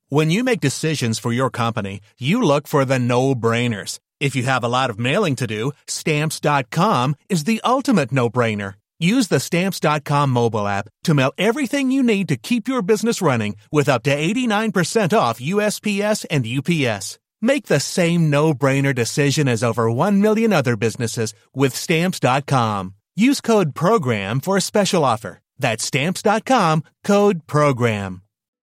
When you make decisions for your company, you look for the no-brainers. If you have a lot of mailing to do, Stamps.com is the ultimate no-brainer. Use the Stamps.com mobile app to mail everything you need to keep your business running with up to 89% off USPS and UPS. Make the same no-brainer decision as over 1 million other businesses with Stamps.com. Use code PROGRAM for a special offer. That's Stamps.com, code PROGRAM.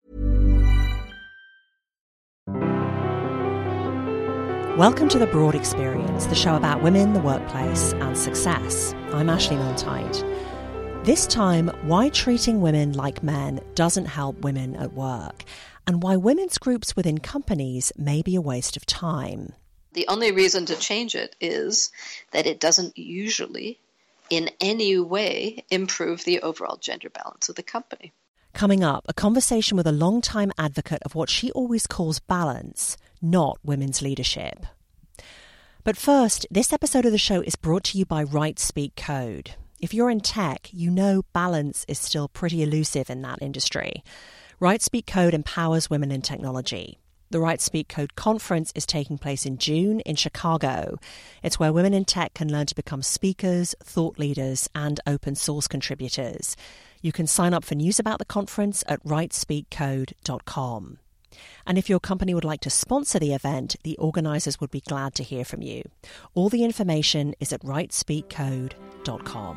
Welcome to The Broad Experience, the show about women, the workplace, and success. I'm Ashley Milne-Tyte. This time, why treating women like men doesn't help women at work, and why women's groups within companies may be a waste of time. The only reason to change it is that it doesn't usually, in any way, improve the overall gender balance of the company. Coming up, a conversation with a long-time advocate of what she always calls balance, not women's leadership. But first, this episode of the show is brought to you by RightSpeak Code. If you're in tech, you know balance is still pretty elusive in that industry. RightSpeak Code empowers women in technology. The RightSpeak Code conference is taking place in June in Chicago. It's where women in tech can learn to become speakers, thought leaders, and open source contributors. You can sign up for news about the conference at rightspeakcode.com. And if your company would like to sponsor the event, the organisers would be glad to hear from you. All the information is at rightspeakcode.com.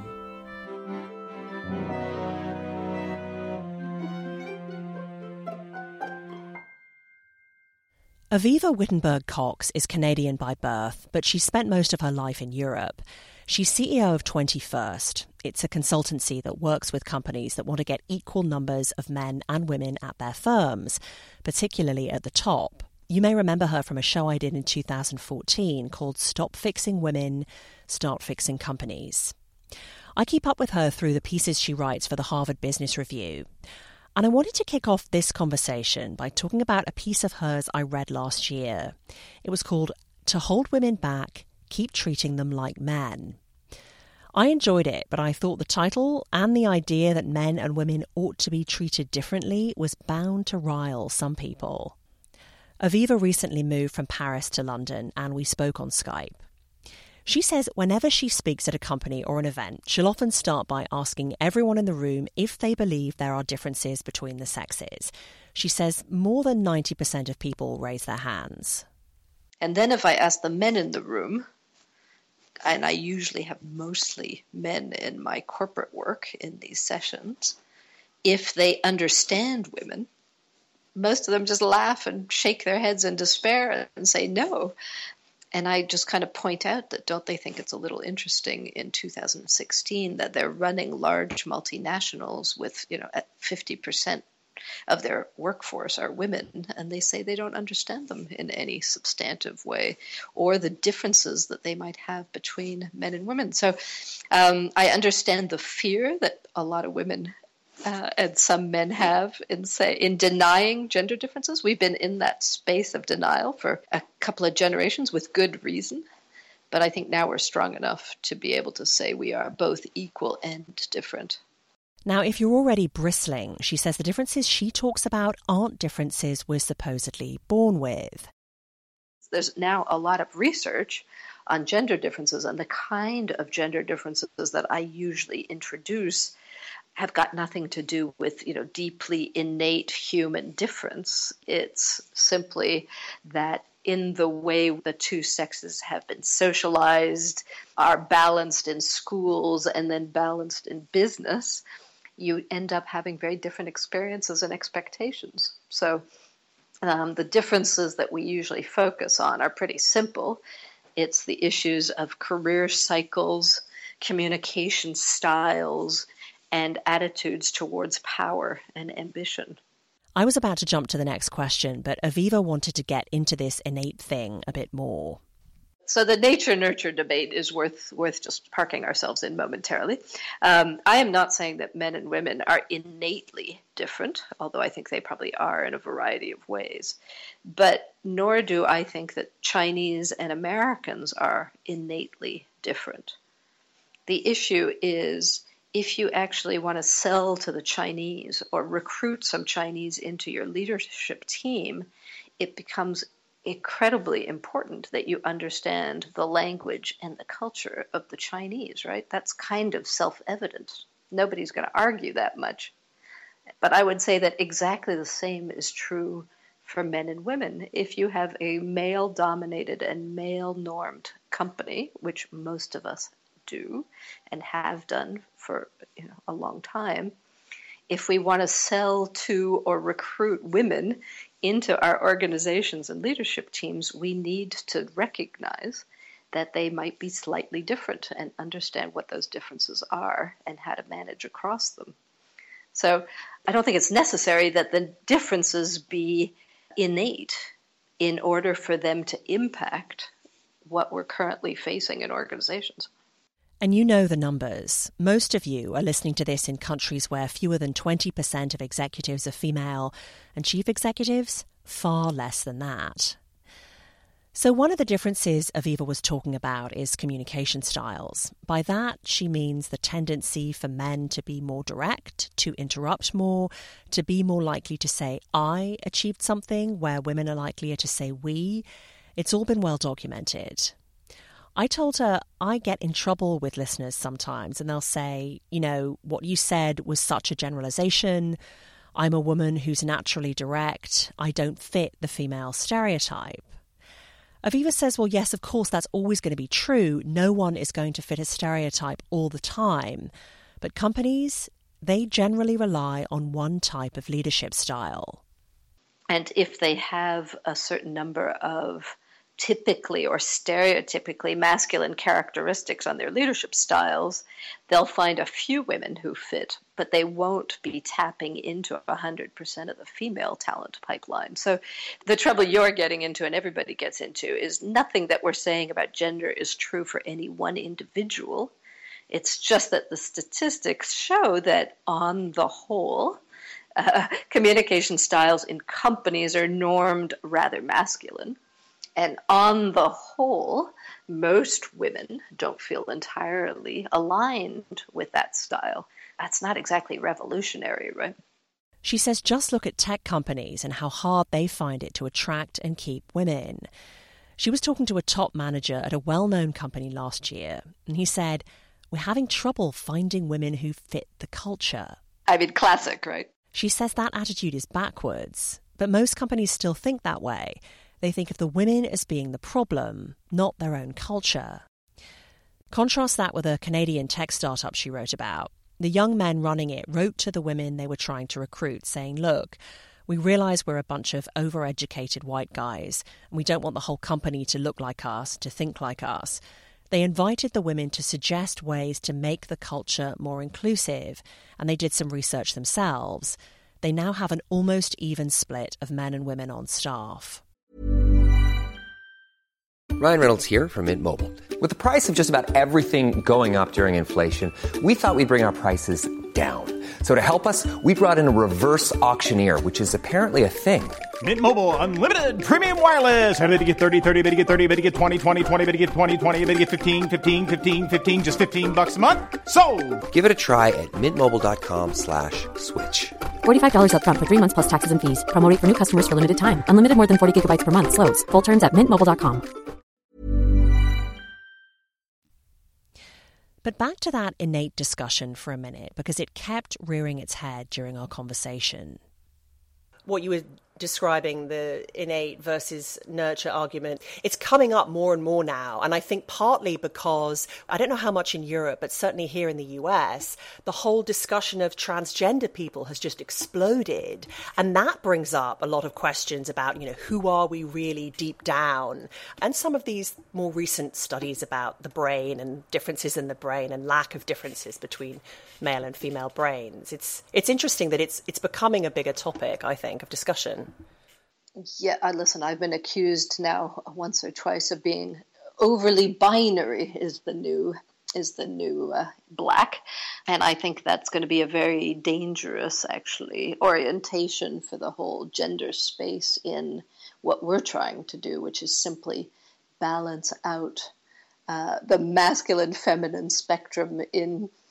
Aviva Wittenberg-Cox is Canadian by birth, but she spent most of her life in Europe. She's CEO of 21st. It's a consultancy that works with companies that want to get equal numbers of men and women at their firms, particularly at the top. You may remember her from a show I did in 2014 called Stop Fixing Women, Start Fixing Companies. I keep up with her through the pieces she writes for the Harvard Business Review. And I wanted to kick off this conversation by talking about a piece of hers I read last year. It was called To Hold Women Back, Keep Treating Them Like Men. I enjoyed it, but I thought the title and the idea that men and women ought to be treated differently was bound to rile some people. Aviva recently moved from Paris to London, and we spoke on Skype. She says whenever she speaks at a company or an event, she'll often start by asking everyone in the room if they believe there are differences between the sexes. She says more than 90% of people raise their hands. And then if I ask the men in the room, and I usually have mostly men in my corporate work in these sessions, if they understand women, most of them just laugh and shake their heads in despair and say no. And I just kind of point out that don't they think it's a little interesting in 2016 that they're running large multinationals with, at 50% of their workforce are women, and they say they don't understand them in any substantive way, or the differences that they might have between men and women. So I understand the fear that a lot of women and some men have in denying gender differences. We've been in that space of denial for a couple of generations with good reason. But I think now we're strong enough to be able to say we are both equal and different. Now, if you're already bristling, she says the differences she talks about aren't differences we're supposedly born with. There's now a lot of research on gender differences, and the kind of gender differences that I usually introduce have got nothing to do with, deeply innate human difference. It's simply that in the way the two sexes have been socialized, are balanced in schools, and then balanced in business, you end up having very different experiences and expectations. So the differences that we usually focus on are pretty simple. It's the issues of career cycles, communication styles, and attitudes towards power and ambition. I was about to jump to the next question, but Aviva wanted to get into this innate thing a bit more. So the nature-nurture debate is worth just parking ourselves in momentarily. I am not saying that men and women are innately different, although I think they probably are in a variety of ways. But nor do I think that Chinese and Americans are innately different. The issue is if you actually want to sell to the Chinese or recruit some Chinese into your leadership team, it becomes incredibly important that you understand the language and the culture of the Chinese, right? That's kind of self-evident. Nobody's going to argue that much. But I would say that exactly the same is true for men and women. If you have a male-dominated and male-normed company, which most of us do and have done for a long time, if we want to sell to or recruit women into our organizations and leadership teams, we need to recognize that they might be slightly different and understand what those differences are and how to manage across them. So I don't think it's necessary that the differences be innate in order for them to impact what we're currently facing in organizations. And you know the numbers. Most of you are listening to this in countries where fewer than 20% of executives are female, and chief executives, far less than that. So one of the differences Aviva was talking about is communication styles. By that, she means the tendency for men to be more direct, to interrupt more, to be more likely to say, I achieved something, where women are likelier to say we. It's all been well documented. I told her I get in trouble with listeners sometimes, and they'll say, what you said was such a generalization. I'm a woman who's naturally direct. I don't fit the female stereotype. Aviva says, well, yes, of course, that's always going to be true. No one is going to fit a stereotype all the time. But companies, they generally rely on one type of leadership style. And if they have a certain number of typically or stereotypically masculine characteristics on their leadership styles, they'll find a few women who fit, but they won't be tapping into 100% of the female talent pipeline. So the trouble you're getting into and everybody gets into is nothing that we're saying about gender is true for any one individual. It's just that the statistics show that on the whole, communication styles in companies are normed rather masculine. And on the whole, most women don't feel entirely aligned with that style. That's not exactly revolutionary, right? She says just look at tech companies and how hard they find it to attract and keep women. She was talking to a top manager at a well-known company last year, and he said, we're having trouble finding women who fit the culture. I mean, classic, right? She says that attitude is backwards, but most companies still think that way. They think of the women as being the problem, not their own culture. Contrast that with a Canadian tech startup she wrote about. The young men running it wrote to the women they were trying to recruit, saying, look, we realize we're a bunch of overeducated white guys, and we don't want the whole company to look like us, to think like us. They invited the women to suggest ways to make the culture more inclusive, and they did some research themselves. They now have an almost even split of men and women on staff. Ryan Reynolds here from Mint Mobile. With the price of just about everything going up during inflation, we thought we'd bring our prices down. So to help us, we brought in a reverse auctioneer, which is apparently a thing. Mint Mobile Unlimited Premium Wireless. How to get 30, 30, how to get 30, how to get 20, 20, 20, how to get 20, 20, how to get 15, 15, 15, 15, just $15 a month? Sold! Give it a try at mintmobile.com/switch. $45 up front for 3 months plus taxes and fees. Promo rate for new customers for limited time. Unlimited more than 40 gigabytes per month. Slows full terms at mintmobile.com. But back to that innate discussion for a minute, because it kept rearing its head during our conversation. What you were describing, the innate versus nurture argument, it's coming up more and more now. And I think partly because, I don't know how much in Europe, but certainly here in the US, the whole discussion of transgender people has just exploded. And that brings up a lot of questions about, who are we really deep down? And some of these more recent studies about the brain and differences in the brain and lack of differences between male and female brains. It's interesting that it's becoming a bigger topic, I think, of discussion. Yeah, listen, I've been accused now once or twice of being overly binary is the new black. And I think that's going to be a very dangerous, actually, orientation for the whole gender space in what we're trying to do, which is simply balance out the masculine-feminine spectrum in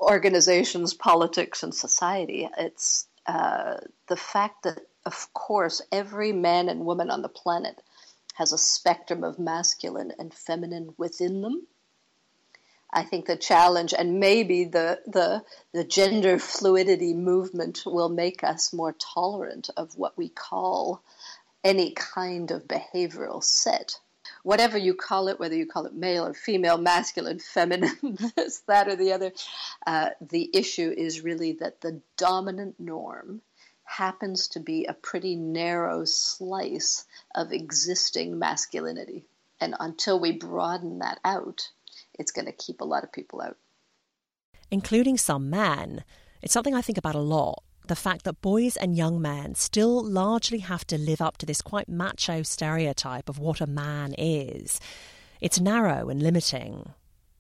organizations, politics, and society. It's the fact that, of course, every man and woman on the planet has a spectrum of masculine and feminine within them. I think the challenge, and maybe the gender fluidity movement, will make us more tolerant of what we call any kind of behavioral set. Whatever you call it, whether you call it male or female, masculine, feminine, this, that, or the other, the issue is really that the dominant norm happens to be a pretty narrow slice of existing masculinity. And until we broaden that out, it's going to keep a lot of people out. Including some men. It's something I think about a lot. The fact that boys and young men still largely have to live up to this quite macho stereotype of what a man is. It's narrow and limiting.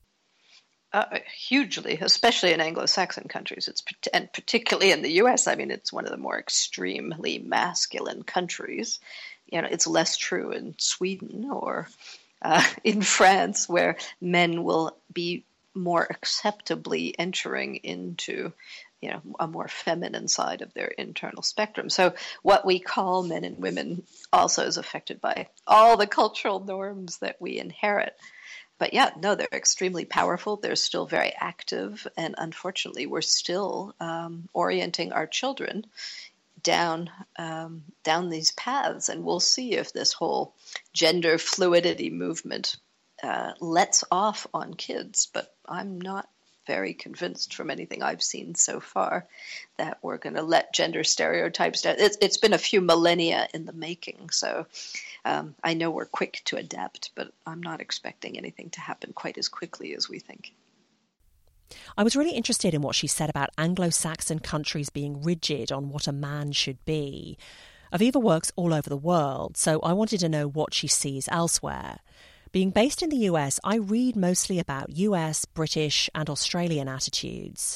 Hugely, especially in Anglo-Saxon countries, and particularly in the US. I mean, it's one of the more extremely masculine countries. You know, it's less true in Sweden or in France, where men will be more acceptably entering into, you know, a more feminine side of their internal spectrum. So what we call men and women also is affected by all the cultural norms that we inherit. But yeah, no, they're extremely powerful. They're still very active. And unfortunately, we're still orienting our children down these paths. And we'll see if this whole gender fluidity movement lets off on kids. But I'm not very convinced from anything I've seen so far that we're going to let gender stereotypes down. It's been a few millennia in the making, so I know we're quick to adapt, but I'm not expecting anything to happen quite as quickly as we think. I was really interested in what she said about Anglo-Saxon countries being rigid on what a man should be. Aviva works all over the world, so I wanted to know what she sees elsewhere. Being based in the US, I read mostly about US, British, and Australian attitudes.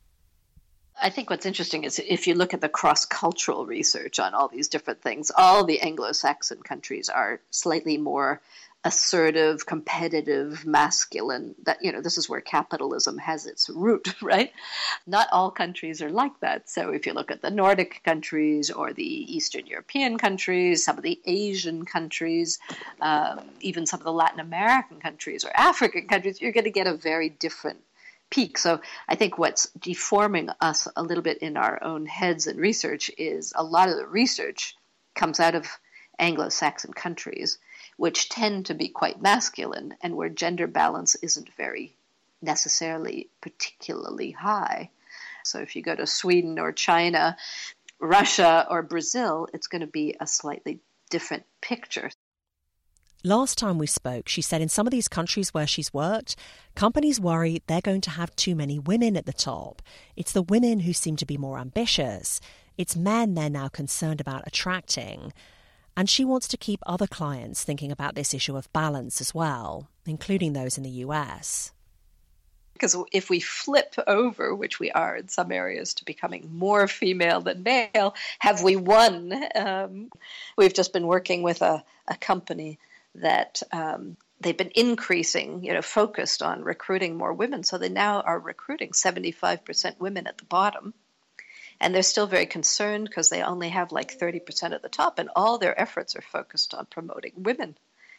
I think what's interesting is if you look at the cross-cultural research on all these different things, all the Anglo-Saxon countries are slightly more assertive, competitive, masculine. That, you know, this is where capitalism has its root, right? Not all countries are like that. So if you look at the Nordic countries or the Eastern European countries, some of the Asian countries, even some of the Latin American countries or African countries, you're going to get a very different peak. So I think what's deforming us a little bit in our own heads and research is a lot of the research comes out of Anglo-Saxon countries, which tend to be quite masculine and where gender balance isn't very necessarily particularly high. So if you go to Sweden or China, Russia or Brazil, it's going to be a slightly different picture. Last time we spoke, she said in some of these countries where she's worked, companies worry they're going to have too many women at the top. It's the women who seem to be more ambitious. It's men they're now concerned about attracting. And she wants to keep other clients thinking about this issue of balance as well, including those in the US. Because if we flip over, which we are in some areas, to becoming more female than male, have we won? We've just been working with a company that they've been increasing, focused on recruiting more women. So they now are recruiting 75% women at the bottom. And they're still very concerned because they only have like 30% at the top, and all their efforts are focused on promoting women.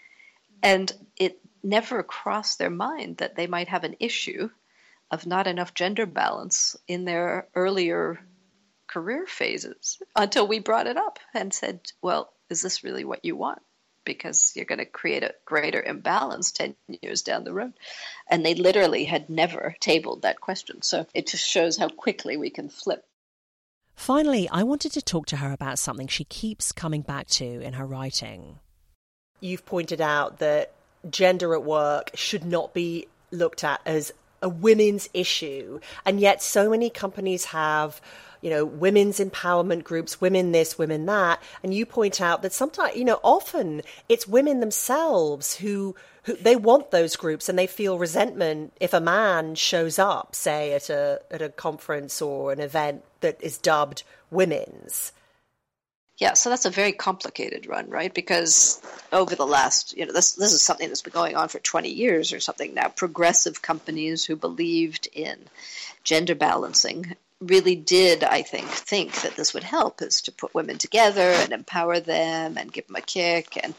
And it never crossed their mind that they might have an issue of not enough gender balance in their earlier career phases until we brought it up and said, well, is this really what you want? Because you're going to create a greater imbalance 10 years down the road. And they literally had never tabled that question. So it just shows how quickly we can flip. Finally, I wanted to talk to her about something she keeps coming back to in her writing. You've pointed out that gender at work should not be looked at as a women's issue. And yet so many companies have, women's empowerment groups, women this, women that. And you point out that sometimes, often it's women themselves who they want those groups, and they feel resentment if a man shows up, say, at a conference or an event that is dubbed women's. Yeah, so that's a very complicated run, right? Because over the last, this is something that's been going on for 20 years or something now. Progressive companies who believed in gender balancing really did, I think that this would help, is to put women together and empower them and give them a kick. And,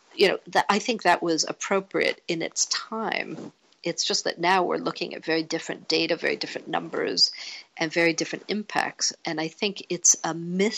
I think that was appropriate in its time. It's just that now we're looking at very different data, very different numbers, and very different impacts. And I think it's a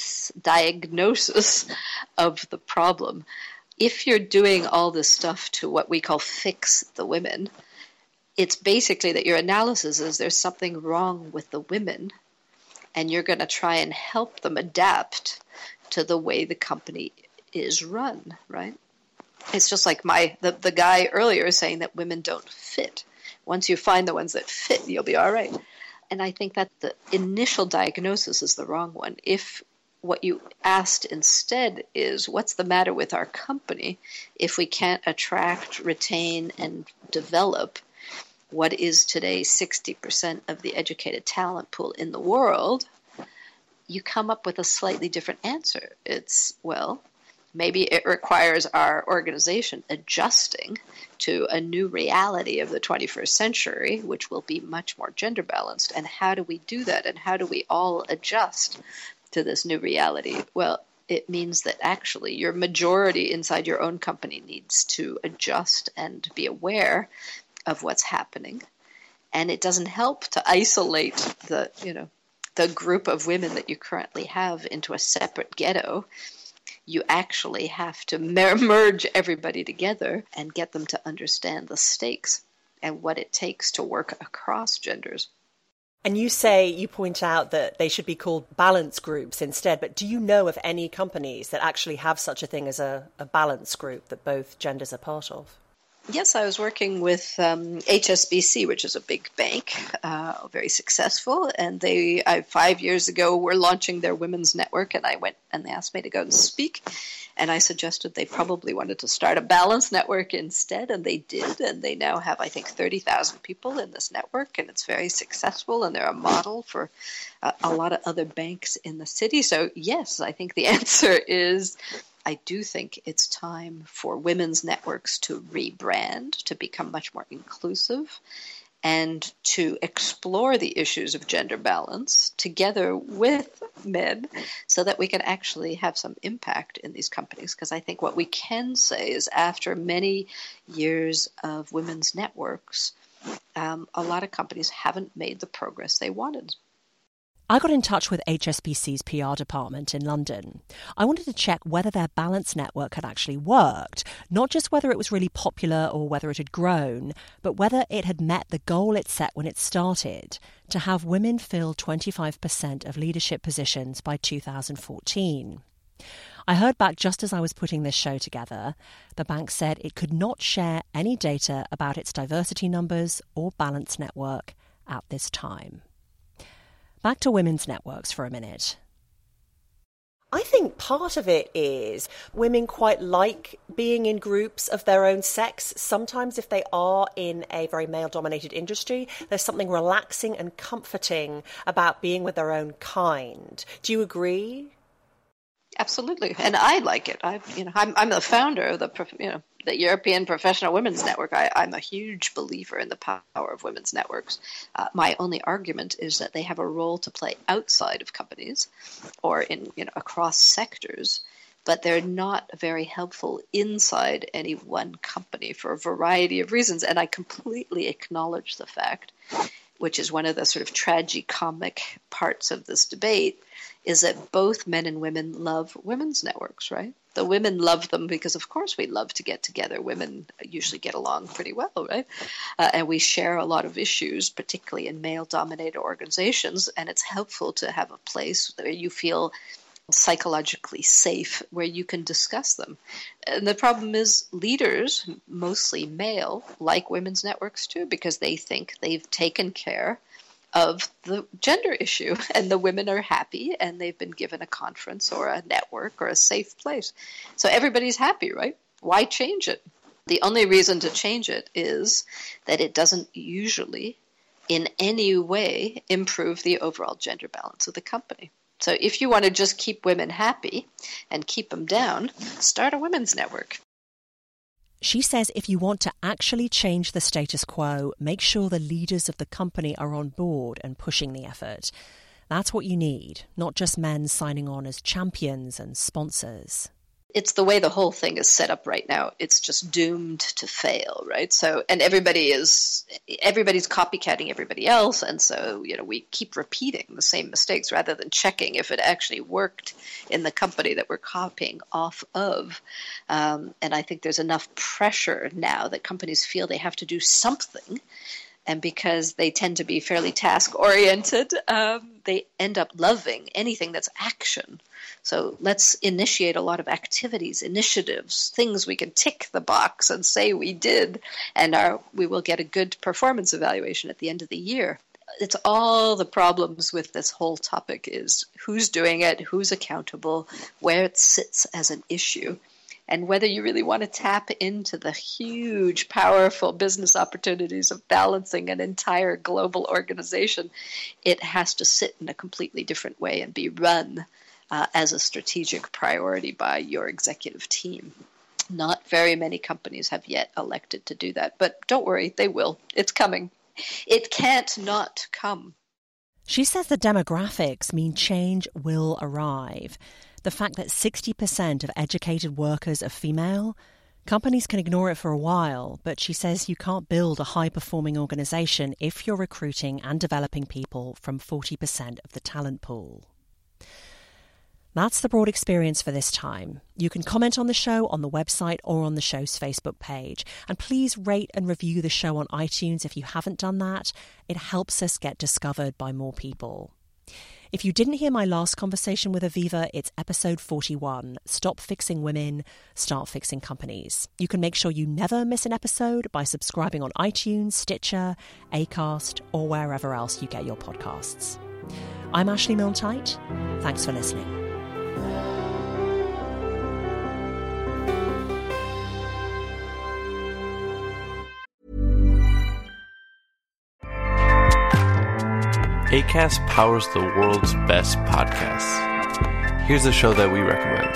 misdiagnosis of the problem. If you're doing all this stuff to what we call fix the women, it's basically that your analysis is there's something wrong with the women, and you're going to try and help them adapt to the way the company is run, right? It's just like the guy earlier saying that women don't fit. Once you find the ones that fit, you'll be all right. And I think that the initial diagnosis is the wrong one. If what you asked instead is, what's the matter with our company if we can't attract, retain, and develop what is today 60% of the educated talent pool in the world, you come up with a slightly different answer. It's, well, maybe it requires our organization adjusting to a new reality of the 21st century, which will be much more gender balanced. And how do we do that? And how do we all adjust to this new reality? Well, it means that actually your majority inside your own company needs to adjust and be aware of what's happening. And it doesn't help to isolate the group of women that you currently have into a separate ghetto. You actually have to merge everybody together and get them to understand the stakes and what it takes to work across genders. And you point out that they should be called balance groups instead, but do you know of any companies that actually have such a thing as a balance group that both genders are part of? Yes, I was working with HSBC, which is a big bank, very successful. And 5 years ago, were launching their women's network, and I went and they asked me to go and speak. And I suggested they probably wanted to start a balance network instead, and they did. And they now have, I think, 30,000 people in this network, and it's very successful. And they're a model for a lot of other banks in the city. So yes, I think the answer is, I do think it's time for women's networks to rebrand, to become much more inclusive, and to explore the issues of gender balance together with men so that we can actually have some impact in these companies. Because I think what we can say is after many years of women's networks, a lot of companies haven't made the progress they wanted. I got in touch with HSBC's PR department in London. I wanted to check whether their balance network had actually worked, not just whether it was really popular or whether it had grown, but whether it had met the goal it set when it started, to have women fill 25% of leadership positions by 2014. I heard back just as I was putting this show together. The bank said it could not share any data about its diversity numbers or balance network at this time. Back to women's networks for a minute. I think part of it is women quite like being in groups of their own sex. Sometimes if they are in a very male-dominated industry, there's something relaxing and comforting about being with their own kind. Do you agree? Absolutely, and I like it. I'm the founder of the European Professional Women's Network. I'm a huge believer in the power of women's networks. My only argument is that they have a role to play outside of companies or in across sectors, but they're not very helpful inside any one company for a variety of reasons. And I completely acknowledge the fact, which is one of the sort of tragicomic parts of this debate, is that both men and women love women's networks, right? The women love them because, of course, we love to get together. Women usually get along pretty well, right? And we share a lot of issues, particularly in male-dominated organizations, and it's helpful to have a place where you feel psychologically safe, where you can discuss them. And the problem is leaders, mostly male, like women's networks too, because they think they've taken care of the gender issue and the women are happy and they've been given a conference or a network or a safe place. So everybody's happy, right? Why change it? The only reason to change it is that it doesn't usually in any way improve the overall gender balance of the company. So if you want to just keep women happy and keep them down, start a women's network. She says if you want to actually change the status quo, make sure the leaders of the company are on board and pushing the effort. That's what you need, not just men signing on as champions and sponsors. It's the way the whole thing is set up right now. It's just doomed to fail, right? So, and everybody's copycatting everybody else. And so, we keep repeating the same mistakes rather than checking if it actually worked in the company that we're copying off of. And I think there's enough pressure now that companies feel they have to do something. And because they tend to be fairly task-oriented, they end up loving anything that's action. So let's initiate a lot of activities, initiatives, things we can tick the box and say we did, and we will get a good performance evaluation at the end of the year. It's all the problems with this whole topic is who's doing it, who's accountable, where it sits as an issue. And whether you really want to tap into the huge, powerful business opportunities of balancing an entire global organization, it has to sit in a completely different way and be run as a strategic priority by your executive team. Not very many companies have yet elected to do that, but don't worry, they will. It's coming. It can't not come. She says the demographics mean change will arrive. The fact that 60% of educated workers are female, companies can ignore it for a while, but she says you can't build a high-performing organisation if you're recruiting and developing people from 40% of the talent pool. That's the Broad Experience for this time. You can comment on the show on the website or on the show's Facebook page. And please rate and review the show on iTunes if you haven't done that. It helps us get discovered by more people. If you didn't hear my last conversation with Aviva, it's episode 41, Stop Fixing Women, Start Fixing Companies. You can make sure you never miss an episode by subscribing on iTunes, Stitcher, Acast, or wherever else you get your podcasts. I'm Ashley Milne-Tyte. Thanks for listening. Acast powers the world's best podcasts. Here's a show that we recommend.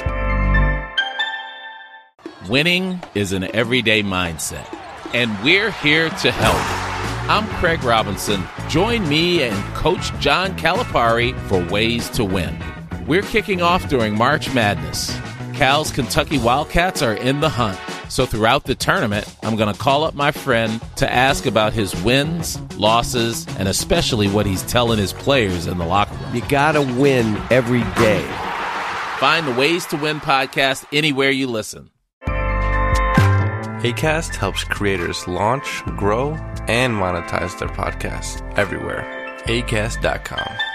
Winning is an everyday mindset, and we're here to help. I'm Craig Robinson. Join me and Coach John Calipari for Ways to Win. We're kicking off during March Madness. Cal's Kentucky Wildcats are in the hunt. So throughout the tournament, I'm going to call up my friend to ask about his wins, losses, and especially what he's telling his players in the locker room. You got to win every day. Find the Ways to Win podcast anywhere you listen. Acast helps creators launch, grow, and monetize their podcasts everywhere. Acast.com.